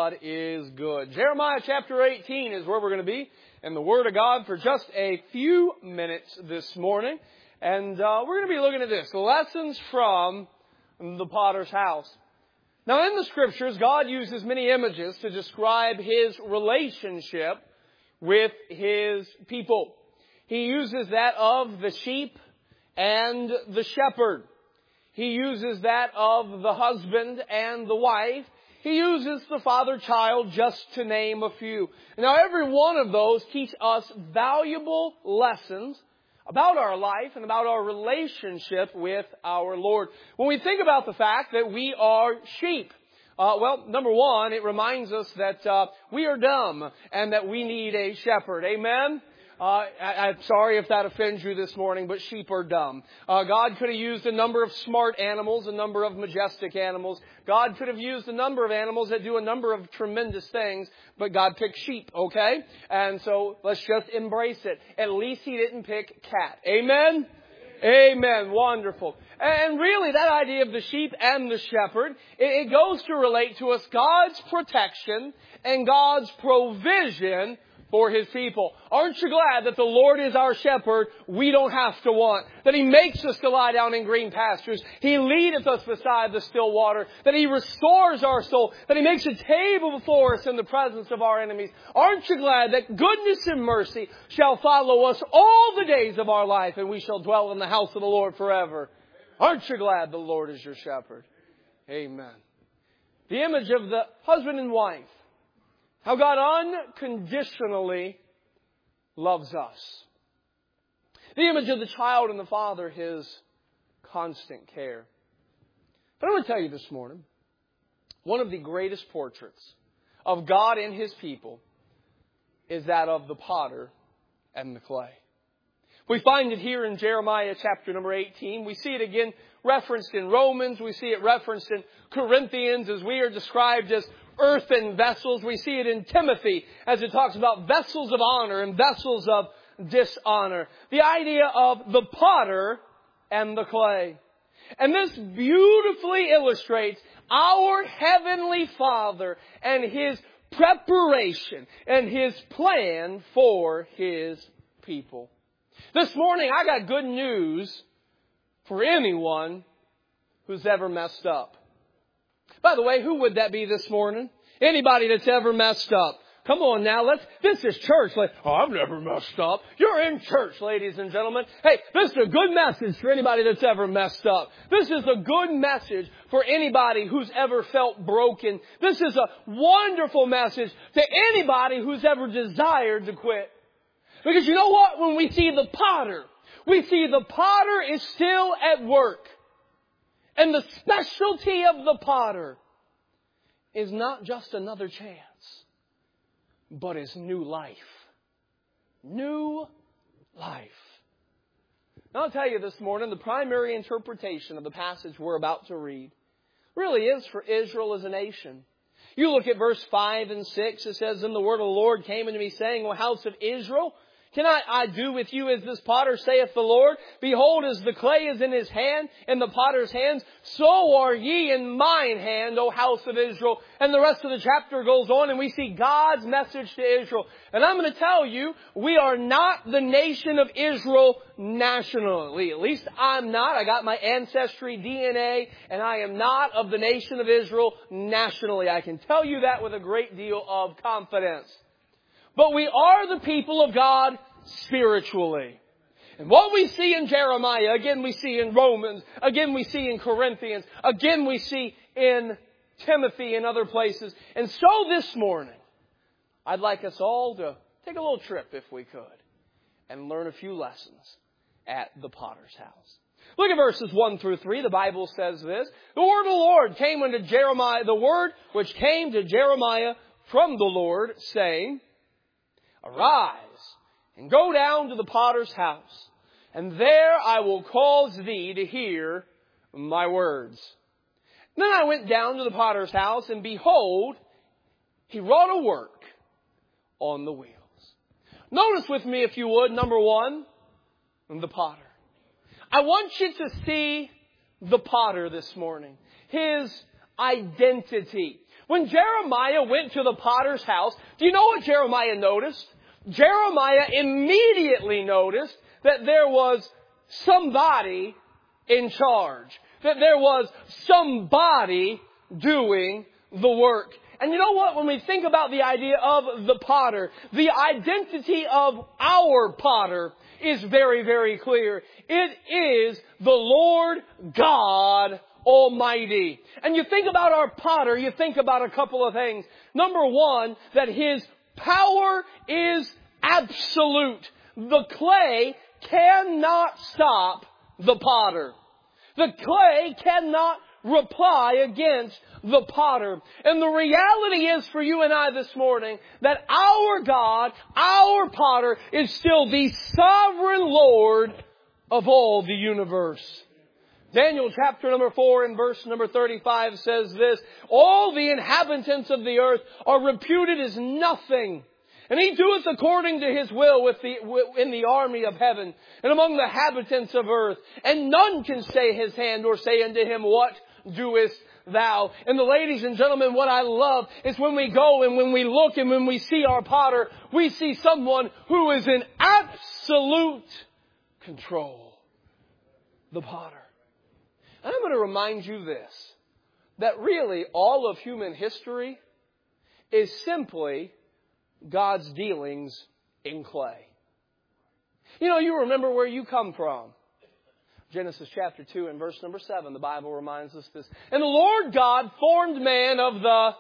God is good. Jeremiah chapter 18 is where we're going to be in the Word of God for just a few minutes this morning. And we're going to be looking at this, lessons from the potter's house. Now in the Scriptures, God uses many images to describe His relationship with His people. He uses that of the sheep and the shepherd. He uses that of the husband and the wife. He uses the father-child, just to name a few. Now, every one of those teach us valuable lessons about our life and about our relationship with our Lord. When we think about the fact that we are sheep, well, number one, it reminds us that we are dumb and that we need a shepherd. Amen? I'm sorry if that offends you this morning, but sheep are dumb. God could have used a number of smart animals, a number of majestic animals. God could have used a number of animals that do a number of tremendous things, but God picked sheep, okay? And so let's just embrace it. At least He didn't pick cat. Amen? Amen. Wonderful. And really, that idea of the sheep and the shepherd, it goes to relate to us God's protection and God's provision for His people. Aren't you glad that the Lord is our shepherd? We don't have to want. That He makes us to lie down in green pastures. He leadeth us beside the still water. That He restores our soul. That He makes a table before us in the presence of our enemies. Aren't you glad that goodness and mercy shall follow us all the days of our life, and we shall dwell in the house of the Lord forever? Aren't you glad the Lord is your shepherd? Amen. The image of the husband and wife. How God unconditionally loves us. The image of the child and the father, His constant care. But I want to tell you this morning, one of the greatest portraits of God and His people is that of the potter and the clay. We find it here in Jeremiah chapter number 18. We see it again referenced in Romans. We see it referenced in Corinthians as we are described as earthen vessels. We see it in Timothy as it talks about vessels of honor and vessels of dishonor. The idea of the potter and the clay. And this beautifully illustrates our Heavenly Father and His preparation and His plan for His people. This morning I got good news for anyone who's ever messed up. By the way, who would that be this morning? Anybody that's ever messed up. Come on now, this is church. I've never messed up. You're in church, ladies and gentlemen. Hey, this is a good message for anybody that's ever messed up. This is a good message for anybody who's ever felt broken. This is a wonderful message to anybody who's ever desired to quit. Because you know what? When we see the potter is still at work. And the specialty of the potter is not just another chance, but is new life. New life. Now I'll tell you this morning, the primary interpretation of the passage we're about to read really is for Israel as a nation. You look at verse 5 and 6, it says, "Then the word of the Lord came unto me, saying, O house of Israel, cannot I do with you as this potter, saith the Lord? Behold, as the clay is in his hand, in the potter's hands, so are ye in mine hand, O house of Israel." And the rest of the chapter goes on, and we see God's message to Israel. And I'm going to tell you, we are not the nation of Israel nationally. At least I'm not. I got my ancestry DNA, and I am not of the nation of Israel nationally. I can tell you that with a great deal of confidence. But we are the people of God spiritually. And what we see in Jeremiah, again we see in Romans, again we see in Corinthians, again we see in Timothy and other places. And so this morning, I'd like us all to take a little trip, if we could, and learn a few lessons at the potter's house. Look at verses 1 through 3. The Bible says this: "The word of the Lord came unto Jeremiah, the word which came to Jeremiah from the Lord, saying, Arise, and go down to the potter's house, and there I will cause thee to hear my words. And then I went down to the potter's house, and behold, he wrought a work on the wheels." Notice with me, if you would, number one, the potter. I want you to see the potter this morning. His identity. When Jeremiah went to the potter's house, do you know what Jeremiah noticed? Jeremiah immediately noticed that there was somebody in charge. That there was somebody doing the work. And you know what? When we think about the idea of the potter, the identity of our potter is very, very clear. It is the Lord God Almighty. And you think about our potter, you think about a couple of things. Number one, that His power is absolute. The clay cannot stop the potter. The clay cannot reply against the potter. And the reality is for you and I this morning that our God, our potter, is still the sovereign Lord of all the universe. Daniel chapter number 4 and verse number 35 says this, all the inhabitants of the earth are reputed as nothing. And He doeth according to His will in the army of heaven and among the inhabitants of earth. And none can stay His hand or say unto Him, what doest thou? And ladies and gentlemen, what I love is when we go and when we look and when we see our potter, we see someone who is in absolute control. The potter. And I'm going to remind you this, that really all of human history is simply God's dealings in clay. You know, you remember where you come from. Genesis chapter 2 and verse number 7, the Bible reminds us this. And the Lord God formed man of the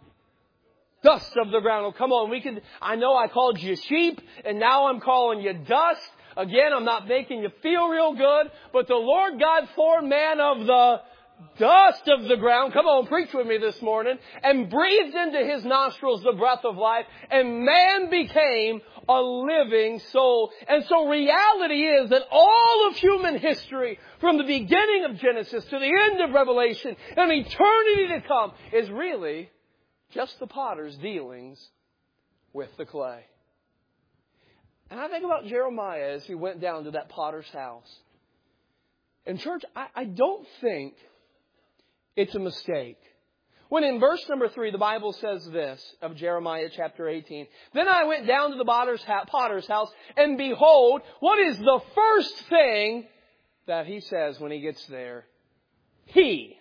dust of the ground. Oh, come on, I know I called you sheep, and now I'm calling you dust. Again, I'm not making you feel real good, but the Lord God formed man of the dust of the ground. Come on, preach with me this morning. And breathed into his nostrils the breath of life, and man became a living soul. And so reality is that all of human history, from the beginning of Genesis to the end of Revelation and eternity to come, is really just the potter's dealings with the clay. And I think about Jeremiah as he went down to that potter's house. And church, I don't think it's a mistake. When in verse number 3, the Bible says this of Jeremiah chapter 18. Then I went down to the potter's house, and behold, what is the first thing that he says when he gets there? He.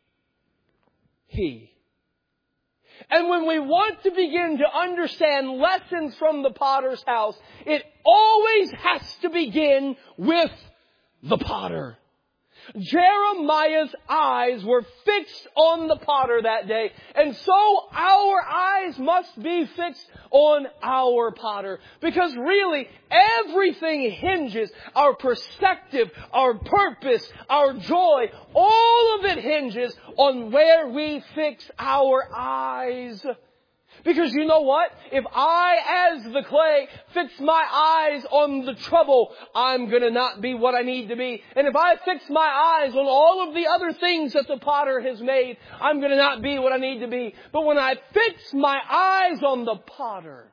And when we want to begin to understand lessons from the potter's house, it always has to begin with the potter. Jeremiah's eyes were fixed on the potter that day. And so our eyes must be fixed on our potter. Because really, everything hinges, our perspective, our purpose, our joy, all of it hinges on where we fix our eyes. Because you know what? If I, as the clay, fix my eyes on the trouble, I'm going to not be what I need to be. And if I fix my eyes on all of the other things that the potter has made, I'm going to not be what I need to be. But when I fix my eyes on the potter,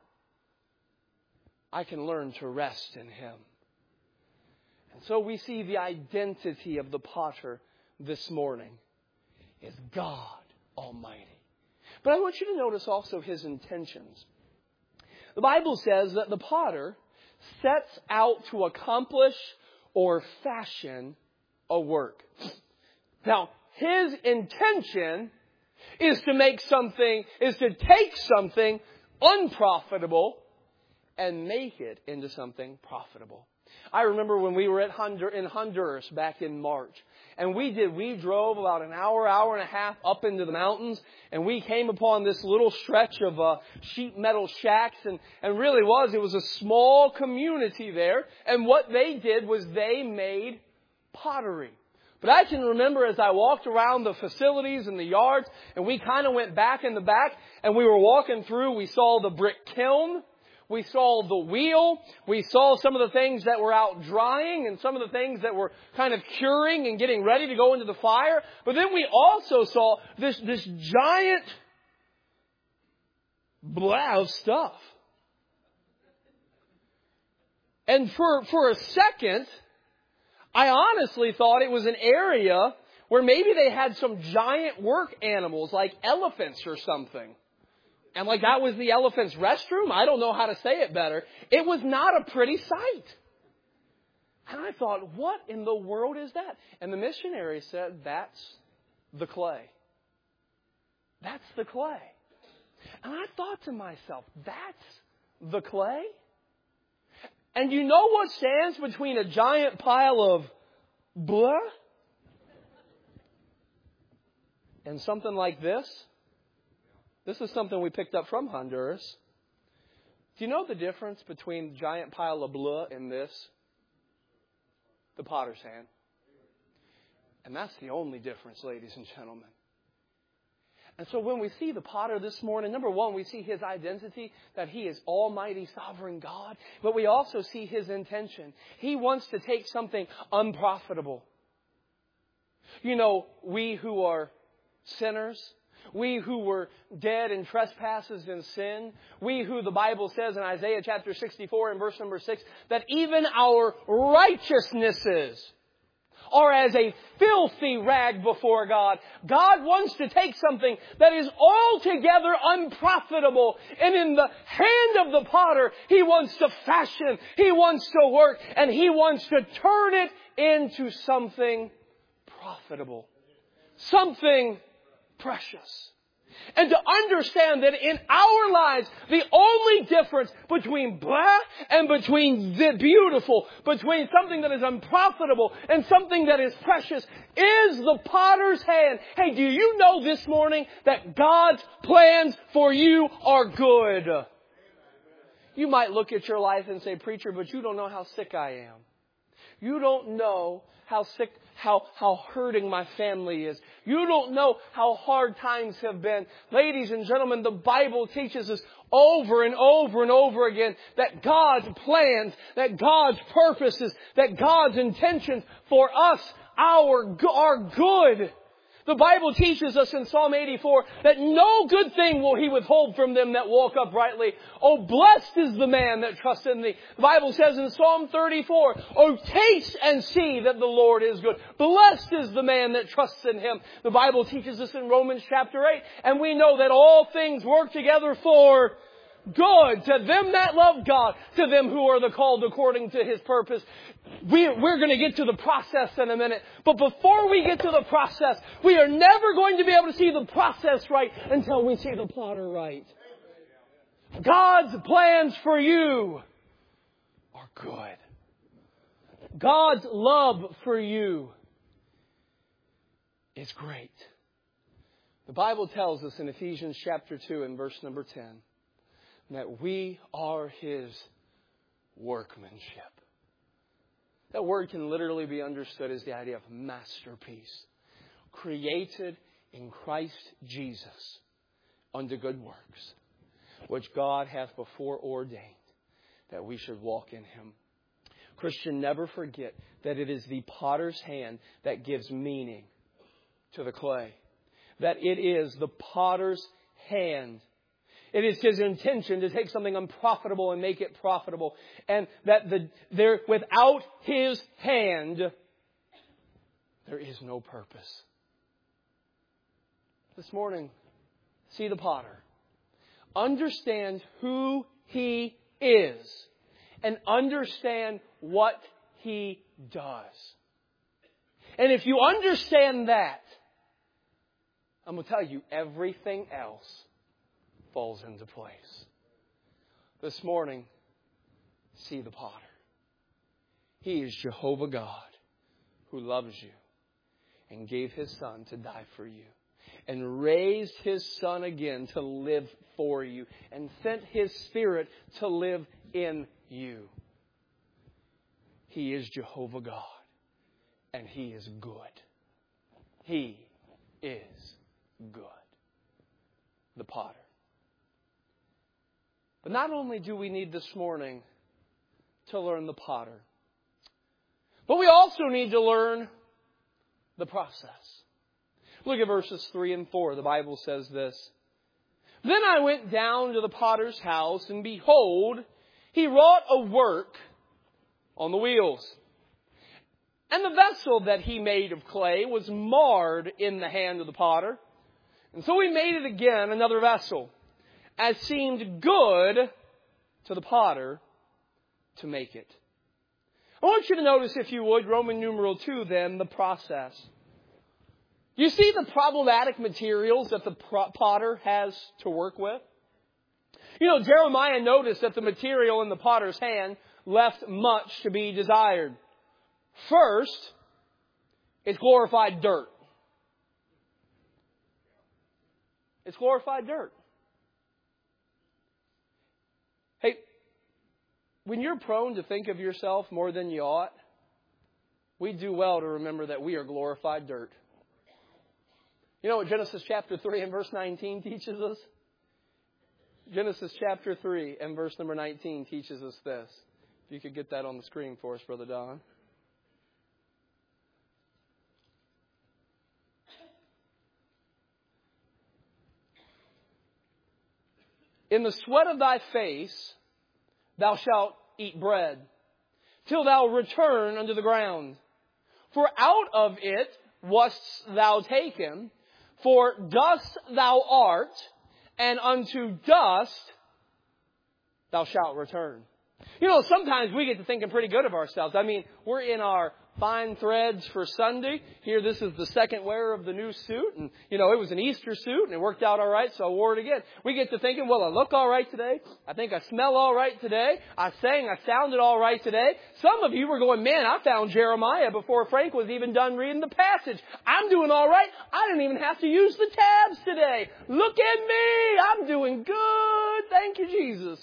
I can learn to rest in Him. And so we see the identity of the potter this morning is God Almighty. But I want you to notice also His intentions. The Bible says that the potter sets out to accomplish or fashion a work. Now, his intention is to take something unprofitable and make it into something profitable. I remember when we were in Honduras back in March. And we drove about an hour and a half up into the mountains, and we came upon this little stretch of sheet metal shacks, and it was a small community there, and what they did was they made pottery. But I can remember as I walked around the facilities and the yards, and we kind of went back in the back, and we were walking through, we saw the brick kiln. We saw the wheel. We saw some of the things that were out drying and some of the things that were kind of curing and getting ready to go into the fire. But then we also saw this giant blob of stuff. And for a second, I honestly thought it was an area where maybe they had some giant work animals like elephants or something. And like that was the elephant's restroom. I don't know how to say it better. It was not a pretty sight. And I thought, what in the world is that? And the missionary said, that's the clay. That's the clay. And I thought to myself, that's the clay? And you know what stands between a giant pile of blah and something like this? This is something we picked up from Honduras. Do you know the difference between the giant pile of blah and this? The potter's hand. And that's the only difference, ladies and gentlemen. And so when we see the potter this morning, number one, we see his identity, that he is Almighty Sovereign God. But we also see his intention. He wants to take something unprofitable. You know, we who are sinners, we who were dead in trespasses and sin, we who the Bible says in Isaiah chapter 64 and verse number 6, that even our righteousnesses are as a filthy rag before God. God wants to take something that is altogether unprofitable, and in the hand of the potter, He wants to fashion, He wants to work, and He wants to turn it into something profitable. Something precious. And to understand that in our lives, the only difference between blah and between the beautiful, between something that is unprofitable and something that is precious, is the potter's hand. Hey, do you know this morning that God's plans for you are good? You might look at your life and say, preacher, but you don't know how sick I am. You don't know how sick, how hurting my family is. You don't know how hard times have been. Ladies and gentlemen, the Bible teaches us over and over and over again that God's plans, that God's purposes, that God's intentions for us are good. The Bible teaches us in Psalm 84 that no good thing will He withhold from them that walk uprightly. Oh, blessed is the man that trusts in Thee. The Bible says in Psalm 34, oh, taste and see that the Lord is good. Blessed is the man that trusts in Him. The Bible teaches us in Romans chapter 8, and we know that all things work together for good to them that love God, to them who are the called according to His purpose. We're going to get to the process in a minute. But before we get to the process, we are never going to be able to see the process right until we see the potter right. God's plans for you are good. God's love for you is great. The Bible tells us in Ephesians chapter 2 and verse number 10 that we are His workmanship. That word can literally be understood as the idea of masterpiece. Created in Christ Jesus unto good works, which God hath before ordained that we should walk in Him. Christian, never forget that it is the potter's hand that gives meaning to the clay. That it is the potter's hand. It is His intention to take something unprofitable and make it profitable. And that without His hand, there is no purpose. This morning, see the potter. Understand who He is. And understand what He does. And if you understand that, I'm going to tell you, everything else falls into place. This morning, see the potter. He is Jehovah God who loves you and gave His Son to die for you and raised His Son again to live for you and sent His Spirit to live in you. He is Jehovah God and He is good. He is good. The potter. But not only do we need this morning to learn the potter, but we also need to learn the process. Look at verses 3 and 4. The Bible says this. Then I went down to the potter's house, and behold, he wrought a work on the wheels. And the vessel that he made of clay was marred in the hand of the potter. And so he made it again another vessel, as seemed good to the potter to make it. I want you to notice, if you would, Roman numeral 2, then, the process. You see the problematic materials that the potter has to work with? You know, Jeremiah noticed that the material in the potter's hand left much to be desired. First, it's glorified dirt. It's glorified dirt. Hey, when you're prone to think of yourself more than you ought, we do well to remember that we are glorified dirt. You know what Genesis chapter 3 and verse 19 teaches us? Genesis chapter 3 and verse number 19 teaches us this. If you could get that on the screen for us, Brother Don. In the sweat of thy face thou shalt eat bread, till thou return unto the ground. For out of it wast thou taken, for dust thou art, and unto dust thou shalt return. You know, sometimes we get to thinking pretty good of ourselves. I mean, we're in our fine threads for Sunday. Here, this is the second wear of the new suit. And, you know, it was an Easter suit and it worked out all right, so I wore it again. We get to thinking, well, I look all right today. I think I smell all right today. I sounded all right today. Some of you were going, man, I found Jeremiah before Frank was even done reading the passage. I'm doing all right. I didn't even have to use the tabs today. Look at me. I'm doing good. Thank you, Jesus.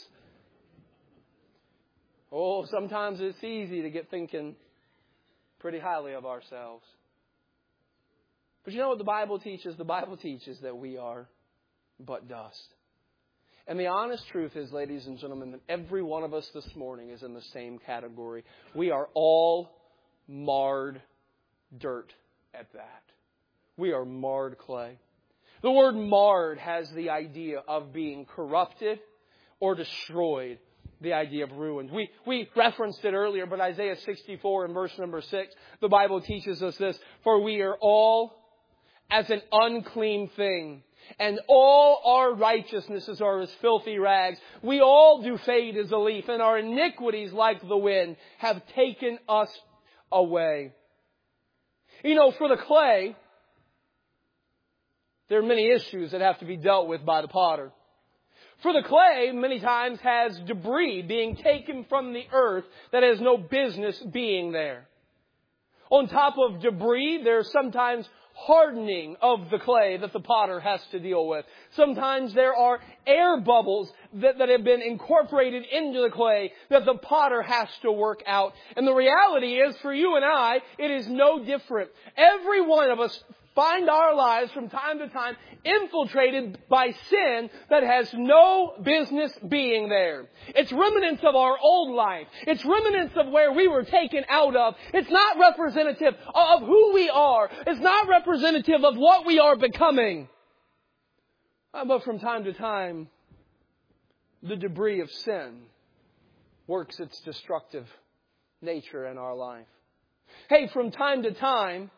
Oh, sometimes it's easy to get thinking pretty highly of ourselves. But you know what the Bible teaches? The Bible teaches that we are but dust. And the honest truth is, ladies and gentlemen, that every one of us this morning is in the same category. We are all marred dirt at that. We are marred clay. The word marred has the idea of being corrupted or destroyed. The idea of ruined. We referenced it earlier, but Isaiah 64 and verse number 6, the Bible teaches us this: for we are all as an unclean thing, and all our righteousnesses are as filthy rags. We all do fade as a leaf, and our iniquities, like the wind, have taken us away. You know, for the clay, there are many issues that have to be dealt with by the potter. For the clay, many times, has debris being taken from the earth that has no business being there. On top of debris, there's sometimes hardening of the clay that the potter has to deal with. Sometimes there are air bubbles that have been incorporated into the clay that the potter has to work out. And the reality is, for you and I, it is no different. Every one of us find our lives from time to time infiltrated by sin that has no business being there. It's remnants of our old life. It's remnants of where we were taken out of. It's not representative of who we are. It's not representative of what we are becoming. But from time to time, the debris of sin works its destructive nature in our life. Hey, from time to time,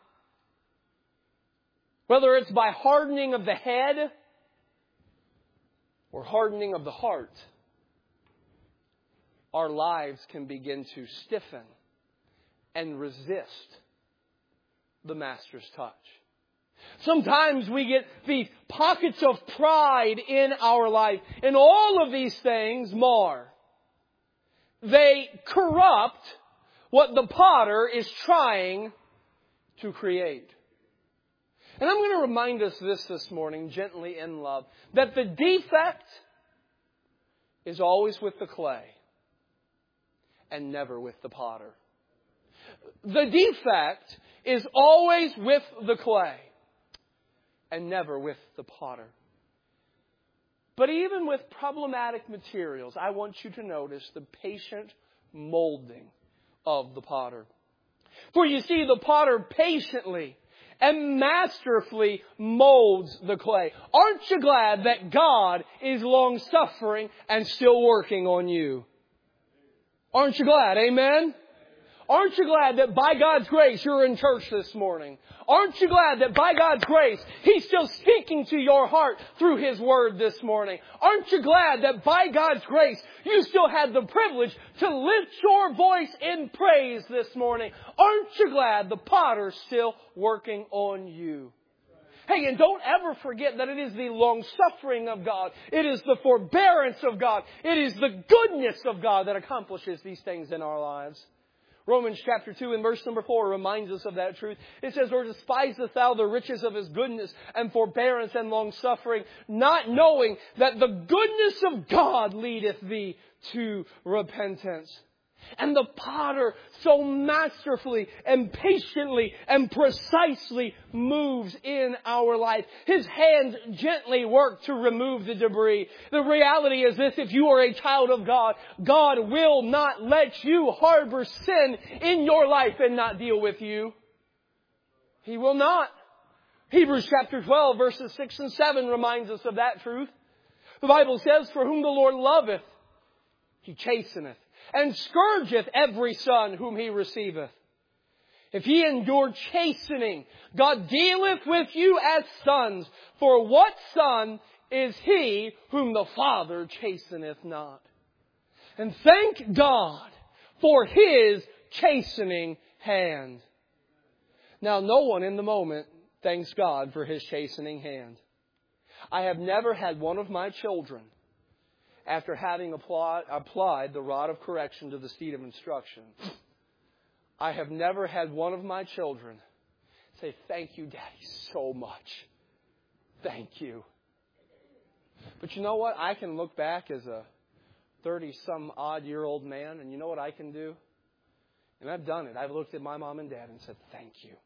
whether it's by hardening of the head or hardening of the heart, our lives can begin to stiffen and resist the Master's touch. Sometimes we get these pockets of pride in our life, and all of these things mar. They corrupt what the potter is trying to create. And I'm going to remind us this morning, gently in love, that the defect is always with the clay and never with the potter. The defect is always with the clay and never with the potter. But even with problematic materials, I want you to notice the patient molding of the potter. For you see, the potter patiently and masterfully molds the clay. Aren't you glad that God is long-suffering and still working on you? Aren't you glad? Amen? Aren't you glad that by God's grace you're in church this morning? Aren't you glad that by God's grace He's still speaking to your heart through His Word this morning? Aren't you glad that by God's grace you still had the privilege to lift your voice in praise this morning? Aren't you glad the potter's still working on you? Hey, and don't ever forget that it is the long-suffering of God. It is the forbearance of God. It is the goodness of God that accomplishes these things in our lives. Romans chapter 2 and verse number 4 reminds us of that truth. It says, "Or despiseth thou the riches of His goodness and forbearance and long-suffering, not knowing that the goodness of God leadeth thee to repentance." And the potter so masterfully and patiently and precisely moves in our life. His hands gently work to remove the debris. The reality is this: if you are a child of God, God will not let you harbor sin in your life and not deal with you. He will not. Hebrews chapter 12 verses 6 and 7 reminds us of that truth. The Bible says, "For whom the Lord loveth, He chasteneth, and scourgeth every son whom He receiveth. If ye endure chastening, God dealeth with you as sons. For what son is he whom the Father chasteneth not?" And thank God for His chastening hand. Now, no one in the moment thanks God for His chastening hand. I have never had one of my children, after having applied the rod of correction to the seat of instruction, I have never had one of my children say, "Thank you, Daddy, so much. Thank you." But you know what? I can look back as a 30-some-odd-year-old man, and you know what I can do? And I've done it. I've looked at my mom and dad and said, "Thank you.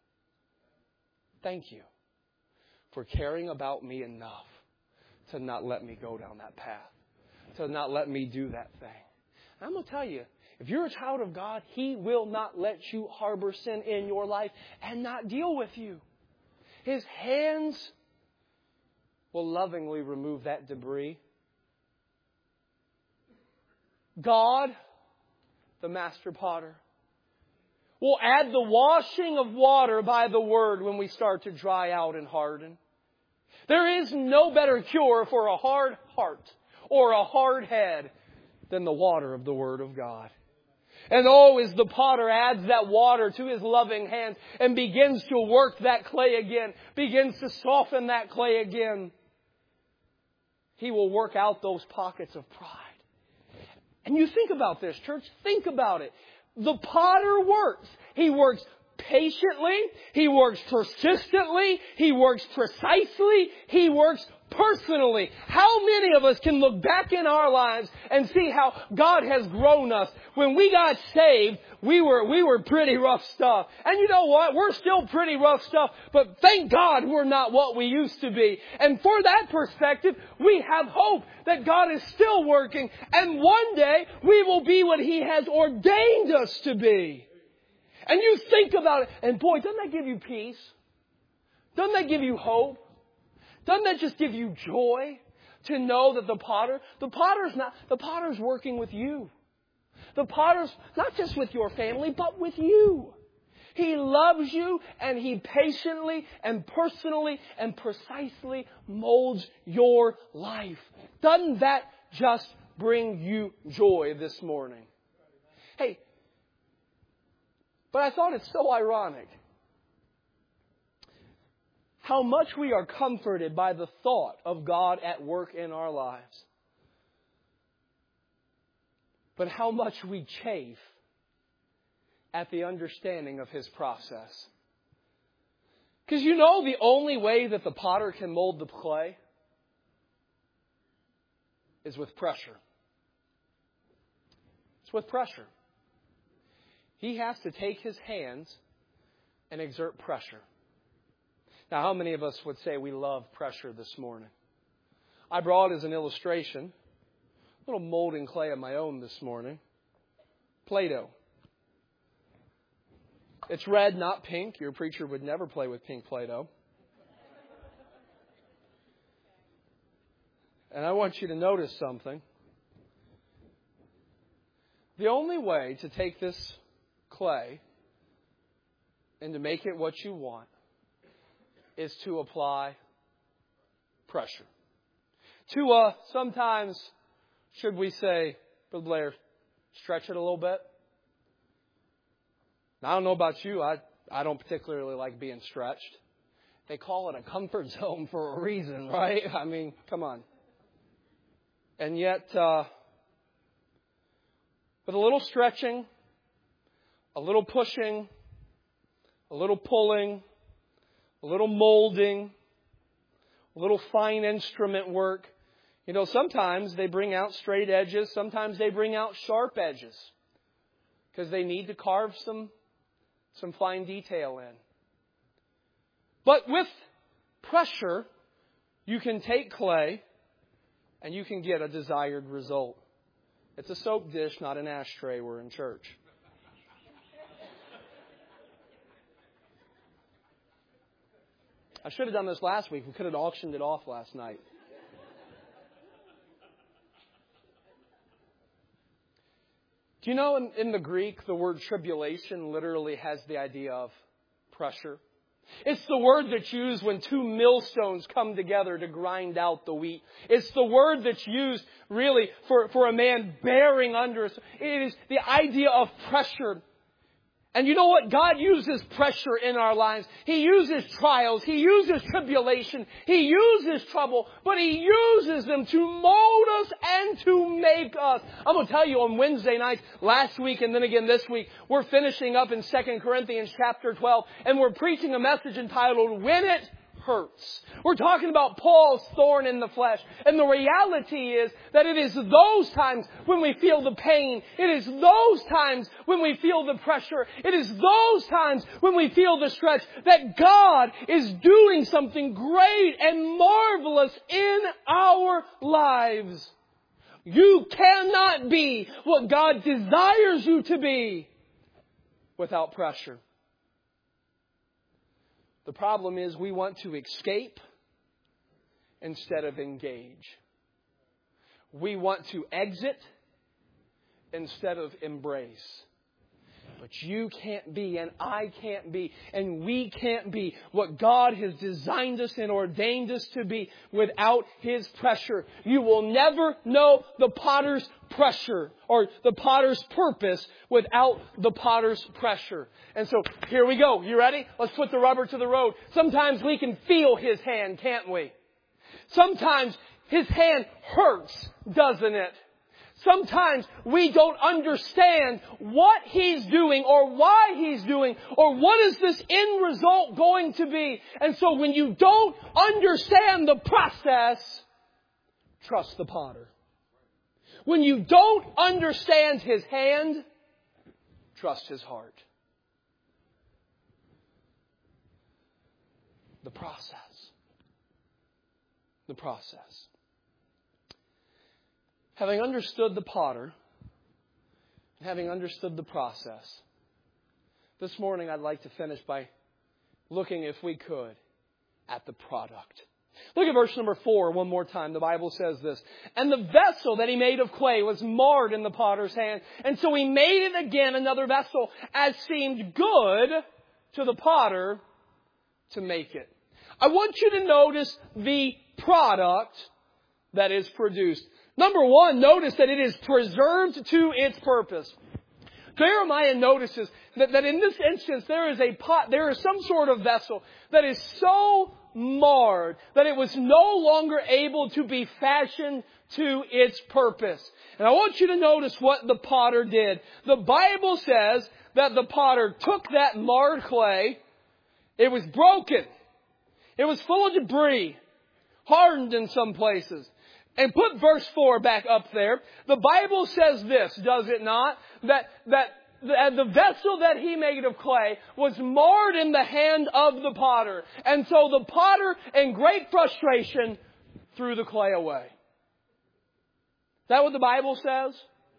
Thank you for caring about me enough to not let me go down that path, to not let me do that thing." I'm going to tell you, if you're a child of God, He will not let you harbor sin in your life and not deal with you. His hands will lovingly remove that debris. God, the master potter, will add the washing of water by the Word when we start to dry out and harden. There is no better cure for a hard heart or a hard head than the water of the Word of God. And as the potter adds that water to his loving hands and begins to work that clay again, begins to soften that clay again, He will work out those pockets of pride. And you think about this, church. Think about it. The potter works. He works patiently. He works persistently. He works precisely. He works personally. How many of us can look back in our lives and see how God has grown us? When we got saved, we were pretty rough stuff. And you know what? We're still pretty rough stuff. But thank God we're not what we used to be. And for that perspective, we have hope that God is still working. And one day we will be what He has ordained us to be. And you think about it. And boy, doesn't that give you peace? Doesn't that give you hope? Doesn't that just give you joy to know that the potter's working with you. The potter's not just with your family, but with you. He loves you, and He patiently and personally and precisely molds your life. Doesn't that just bring you joy this morning? Hey, but I thought it's so ironic how much we are comforted by the thought of God at work in our lives, but how much we chafe at the understanding of His process. Because you know the only way that the potter can mold the clay is with pressure. It's with pressure. He has to take his hands and exert pressure. Now, how many of us would say we love pressure this morning? I brought as an illustration a little molding clay of my own this morning. Play-Doh. It's red, not pink. Your preacher would never play with pink Play-Doh. And I want you to notice something. The only way to take this clay and to make it what you want is to apply pressure. To sometimes, should we say, Brother Blair, stretch it a little bit? Now, I don't know about you. I don't particularly like being stretched. They call it a comfort zone for a reason, right? I mean, come on. And yet, with a little stretching, a little pushing, a little pulling, a little molding, a little fine instrument work, you know, sometimes they bring out straight edges. Sometimes they bring out sharp edges because they need to carve some fine detail in. But with pressure, you can take clay and you can get a desired result. It's a soap dish, not an ashtray. We're in church. I should have done this last week. We could have auctioned it off last night. Do you know in the Greek, the word tribulation literally has the idea of pressure? It's the word that's used when two millstones come together to grind out the wheat. It's the word that's used really for a man bearing under us. It is the idea of pressure. And you know what? God uses pressure in our lives. He uses trials. He uses tribulation. He uses trouble. But He uses them to mold us and to make us. I'm going to tell you on Wednesday nights, last week and then again this week, we're finishing up in 2 Corinthians chapter 12. And we're preaching a message entitled, When It Hurts. We're talking about Paul's thorn in the flesh. And the reality is that it is those times when we feel the pain. It is those times when we feel the pressure. It is those times when we feel the stretch that God is doing something great and marvelous in our lives. You cannot be what God desires you to be without pressure. The problem is we want to escape instead of engage. We want to exit instead of embrace. But you can't be, and I can't be, and we can't be what God has designed us and ordained us to be without His pressure. You will never know the potter's pressure or the potter's purpose without the potter's pressure. And so here we go. You ready? Let's put the rubber to the road. Sometimes we can feel His hand, can't we? Sometimes His hand hurts, doesn't it? Sometimes we don't understand what He's doing or why He's doing or what is this end result going to be. And so when you don't understand the process, trust the potter. When you don't understand His hand, trust His heart. The process. The process. Having understood the potter, having understood the process, this morning I'd like to finish by looking, if we could, at the product. Look at verse number 4 one more time. The Bible says this. And the vessel that He made of clay was marred in the potter's hand. And so He made it again another vessel as seemed good to the potter to make it. I want you to notice the product that is produced. Number one, notice that it is preserved to its purpose. Jeremiah notices that in this instance there is a pot, there is some sort of vessel that is so marred that it was no longer able to be fashioned to its purpose. And I want you to notice what the potter did. The Bible says that the potter took that marred clay. It was broken. It was full of debris, hardened in some places. And put verse 4 back up there. The Bible says this, does it not? That the vessel that He made of clay was marred in the hand of the potter. And so the potter, in great frustration, threw the clay away. Is that what the Bible says?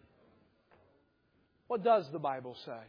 What does the Bible say?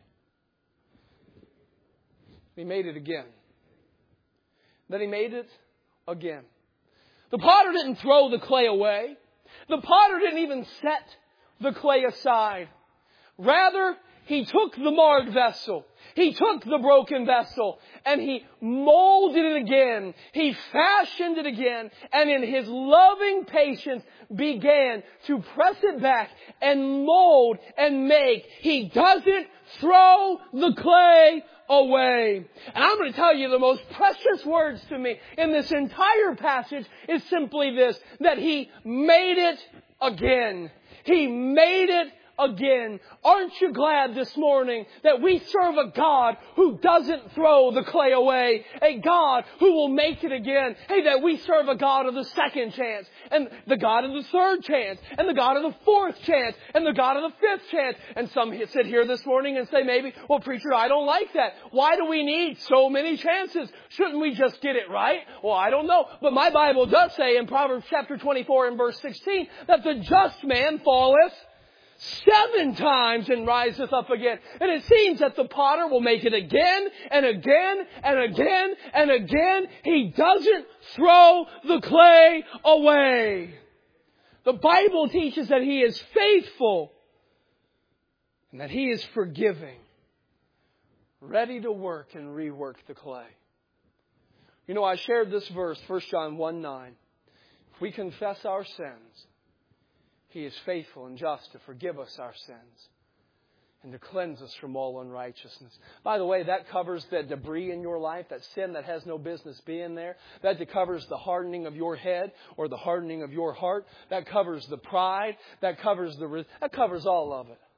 He made it again. Then He made it again. The potter didn't throw the clay away. The potter didn't even set the clay aside. Rather, He took the marred vessel. He took the broken vessel and He molded it again. He fashioned it again, and in His loving patience began to press it back and mold and make. He doesn't throw the clay away. And I'm going to tell you the most precious words to me in this entire passage is simply this, that He made it again. He made it again. Aren't you glad this morning that we serve a God who doesn't throw the clay away? A God who will make it again. Hey, that we serve a God of the second chance, and the God of the third chance, and the God of the fourth chance, and the God of the fifth chance. And some sit here this morning and say maybe, well, preacher, I don't like that. Why do we need so many chances? Shouldn't we just get it right? Well, I don't know. But my Bible does say in Proverbs chapter 24 and verse 16 that the just man falleth 7 times and riseth up again. And it seems that the potter will make it again and again and again and again. He doesn't throw the clay away. The Bible teaches that He is faithful and that He is forgiving, ready to work and rework the clay. You know, I shared this verse, 1 John 1:9. If we confess our sins, He is faithful and just to forgive us our sins and to cleanse us from all unrighteousness. By the way, that covers the debris in your life, that sin that has no business being there. That covers the hardening of your head or the hardening of your heart. That covers the pride. That covers all of it.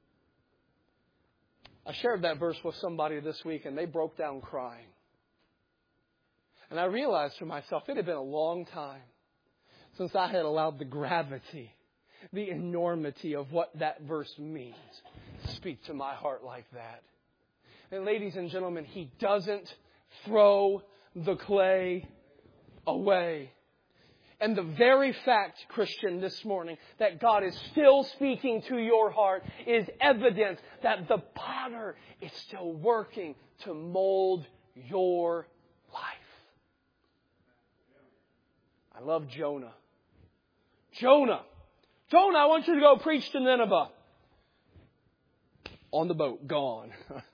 I shared that verse with somebody this week and they broke down crying. And I realized for myself it had been a long time since I had allowed the gravity, the enormity of what that verse means speak to my heart like that. And ladies and gentlemen, He doesn't throw the clay away. And the very fact, Christian, this morning, that God is still speaking to your heart is evidence that the potter is still working to mold your life. I love Jonah. Jonah, I want you to go preach to Nineveh. On the boat, gone.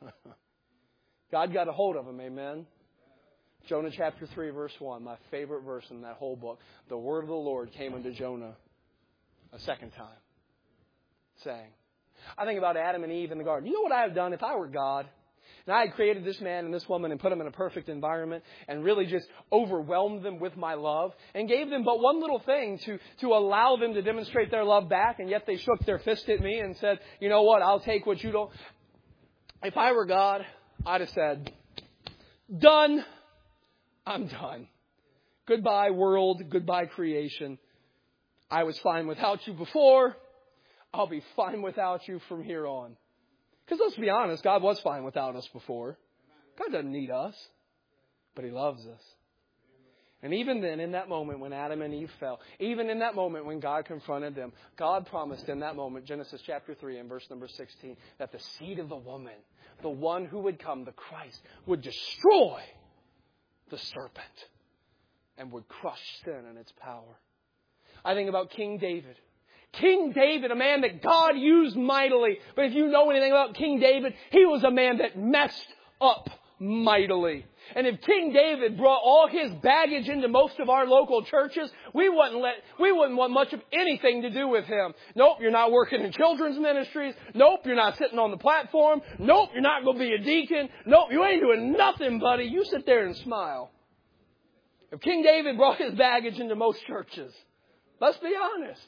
God got a hold of him, amen. Jonah chapter 3, verse 1, my favorite verse in that whole book. The word of the Lord came unto Jonah a second time, saying, I think about Adam and Eve in the garden. You know what I have done if I were God? And I had created this man and this woman and put them in a perfect environment and really just overwhelmed them with my love and gave them but one little thing to allow them to demonstrate their love back, and yet they shook their fist at me and said, you know what, I'll take what you don't. If I were God, I'd have said, done. I'm done. Goodbye, world. Goodbye, creation. I was fine without you before. I'll be fine without you from here on. Because let's be honest, God was fine without us before. God doesn't need us, but He loves us. And even then, in that moment when Adam and Eve fell, even in that moment when God confronted them, God promised in that moment, Genesis chapter 3 and verse number 16, that the seed of the woman, the one who would come, the Christ, would destroy the serpent and would crush sin in its power. I think about King David. King David, a man that God used mightily. But if you know anything about King David, he was a man that messed up mightily. And if King David brought all his baggage into most of our local churches, we wouldn't want much of anything to do with him. Nope, you're not working in children's ministries. Nope, you're not sitting on the platform. Nope, you're not going to be a deacon. Nope, you ain't doing nothing, buddy. You sit there and smile. If King David brought his baggage into most churches, let's be honest.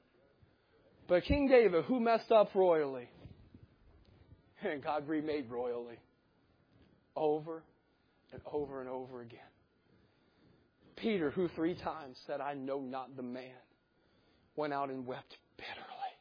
But King David, who messed up royally, and God remade royally over and over and over again. Peter, who 3 times said, I know not the man, went out and wept bitterly.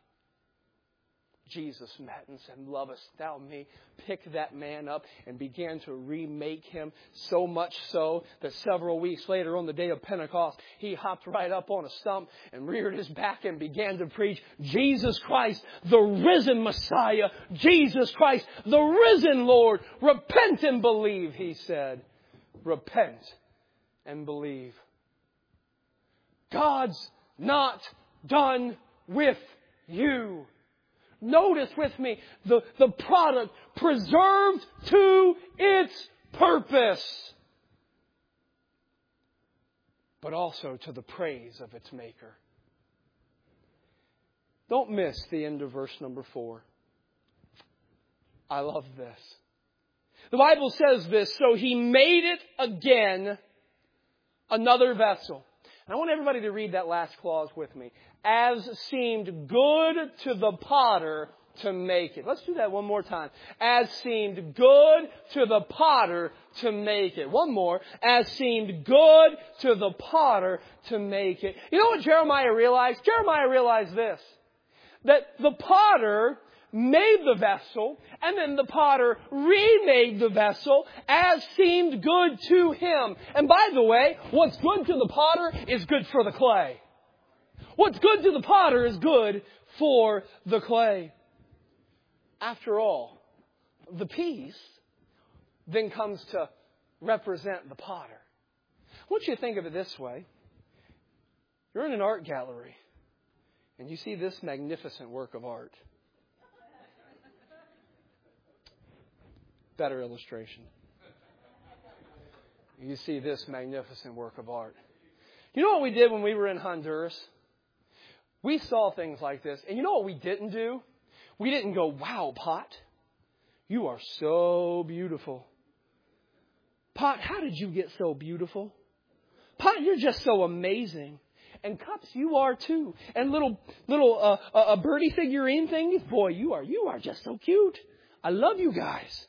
Jesus met and said, lovest thou me? Picked that man up and began to remake him, so much so that several weeks later on the day of Pentecost, he hopped right up on a stump and reared his back and began to preach Jesus Christ, the risen Messiah. Jesus Christ, the risen Lord. Repent and believe, he said. Repent and believe. God's not done with you. Notice with me the product preserved to its purpose, but also to the praise of its Maker. Don't miss the end of verse number 4. I love this. The Bible says this, so He made it again another vessel. And I want everybody to read that last clause with me. As seemed good to the potter to make it. Let's do that one more time. As seemed good to the potter to make it. One more. As seemed good to the potter to make it. You know what Jeremiah realized? Jeremiah realized this. That the potter made the vessel, and then the potter remade the vessel as seemed good to him. And by the way, what's good to the potter is good for the clay. What's good to the potter is good for the clay. After all, the piece then comes to represent the potter. I want you to think of it this way. You're in an art gallery, and you see this magnificent work of art. Better illustration. You see this magnificent work of art. You know what we did when we were in Honduras? We saw things like this. And you know what we didn't do? We didn't go, wow, Pot, you are so beautiful. Pot, how did you get so beautiful? Pot, you're just so amazing. And Cups, you are too. And little birdie figurine things, boy, you are just so cute. I love you guys.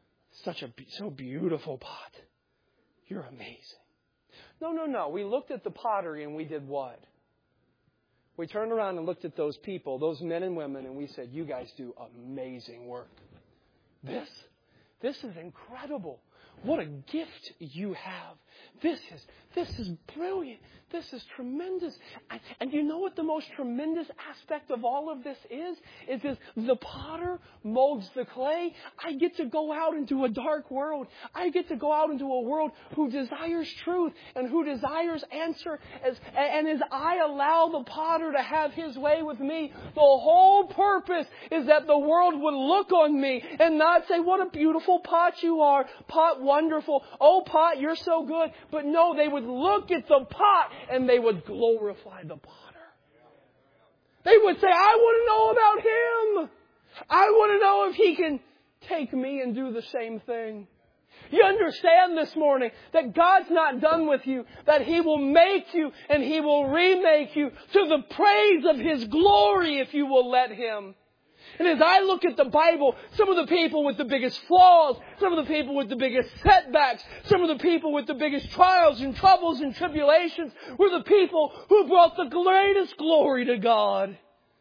So beautiful, Pot. You're amazing. No. We looked at the pottery and we did what? We turned around and looked at those people, those men and women, and we said, you guys do amazing work. This is incredible. What a gift you have. This is brilliant. This is tremendous. And you know what the most tremendous aspect of all of this is? Is this the potter molds the clay. I get to go out into a dark world. I get to go out into a world who desires truth and who desires answer. And as I allow the potter to have his way with me, the whole purpose is that the world would look on me and not say, what a beautiful pot you are. Pot, wonderful. Oh, Pot, you're so good. But no, they would look at the pot and they would glorify the potter. They would say, I want to know about him. I want to know if he can take me and do the same thing. You understand this morning that God's not done with you, that He will make you and He will remake you to the praise of His glory if you will let Him. And as I look at the Bible, some of the people with the biggest flaws, some of the people with the biggest setbacks, some of the people with the biggest trials and troubles and tribulations were the people who brought the greatest glory to God.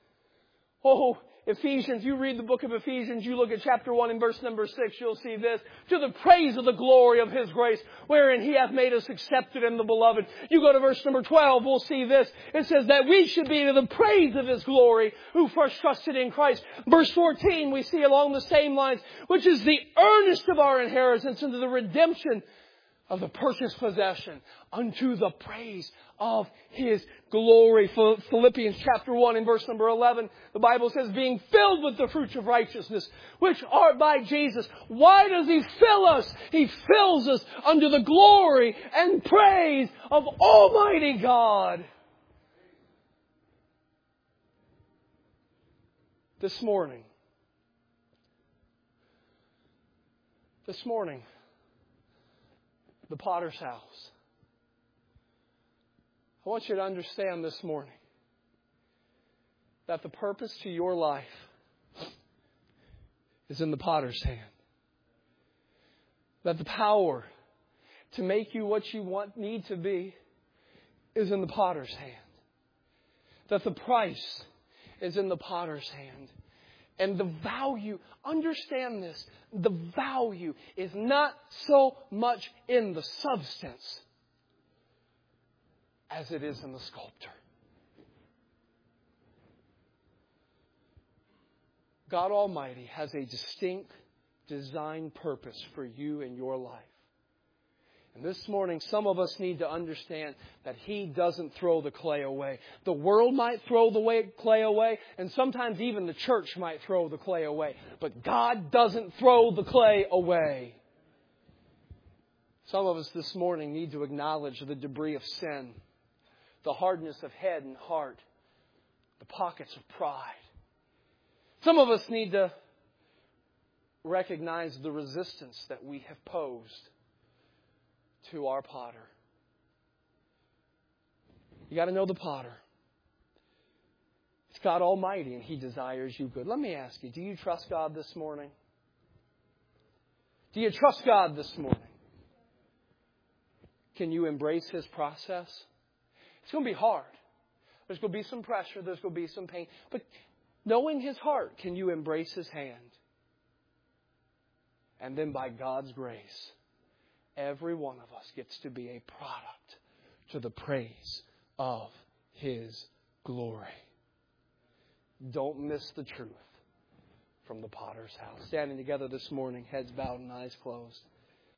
Oh, Ephesians, you read the book of Ephesians, you look at chapter 1 and verse number 6, you'll see this. To the praise of the glory of His grace, wherein He hath made us accepted in the beloved. You go to verse number 12, we'll see this. It says that we should be to the praise of His glory, who first trusted in Christ. Verse 14, we see along the same lines, which is the earnest of our inheritance into the redemption of the purchased possession unto the praise of His glory. Philippians chapter 1 and verse number 11, the Bible says, being filled with the fruits of righteousness, which are by Jesus. Why does He fill us? He fills us unto the glory and praise of Almighty God. This morning, the potter's house. I want you to understand this morning that the purpose to your life is in the potter's hand. That the power to make you what you need to be is in the potter's hand. That the price is in the potter's hand. And the value, understand this, the value is not so much in the substance as it is in the sculptor. God Almighty has a distinct design purpose for you and your life. And this morning, some of us need to understand that He doesn't throw the clay away. The world might throw the clay away, and sometimes even the church might throw the clay away. But God doesn't throw the clay away. Some of us this morning need to acknowledge the debris of sin, the hardness of head and heart, the pockets of pride. Some of us need to recognize the resistance that we have posed to our potter. You got to know the potter. It's God Almighty, and He desires you good. Let me ask you, do you trust God this morning? Do you trust God this morning? Can you embrace His process? It's going to be hard. There's going to be some pressure. There's going to be some pain. But knowing His heart, can you embrace His hand? And then by God's grace, every one of us gets to be a product to the praise of His glory. Don't miss the truth from the potter's house. Standing together this morning, heads bowed and eyes closed.